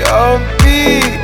Yo, beat.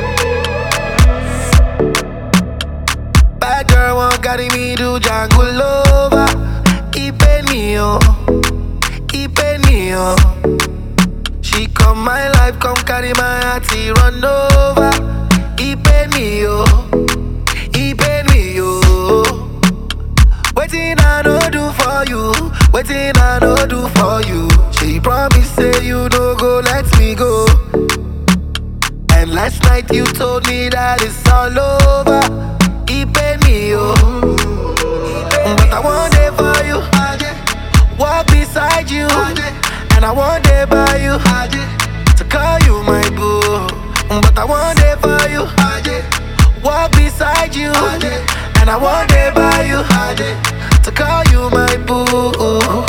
Bad girl won't carry me to jungle over. Keep me on, keep me on. She come my life, come carry my heart, he run over. Keep me on, keep me on. Waiting I no do for you, waiting I no do for you. She promise say you no go let me go. And last night you told me that it's all over. Keep me on, but I want it for you. Walk beside you, and I want it by you. To call you my boo, but I want it for you. Walk beside you, and I want it by you. To call you my boo.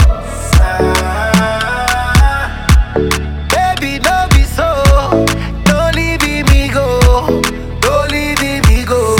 Baby, don't be so. Don't leave me go. Don't leave me go.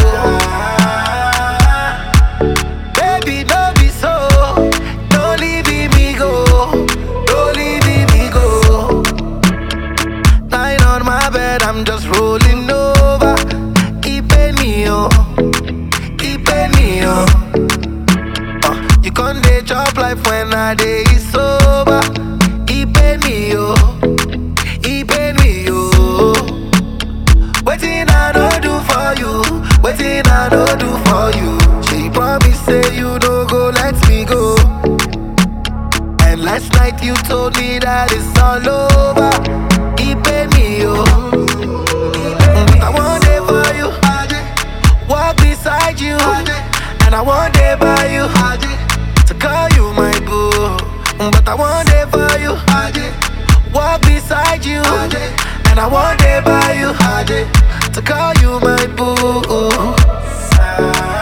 Baby, don't be so. Don't leave me go. Don't leave me go. Lying on my bed, I'm just rolling over. Keeping me on, keeping me on. You can't dey chop life when I dey sober. Keeping me on, keeping me on. Waiting I no do for you, waiting I no do for you. She promise say you no go let me go. And last night you told me that it's all over. Keeping me on, but I want it for you. Walk beside you, and I want it by you. To call you my boo, but I want it for you. Walk beside you, and I want it by you. To call you my boo.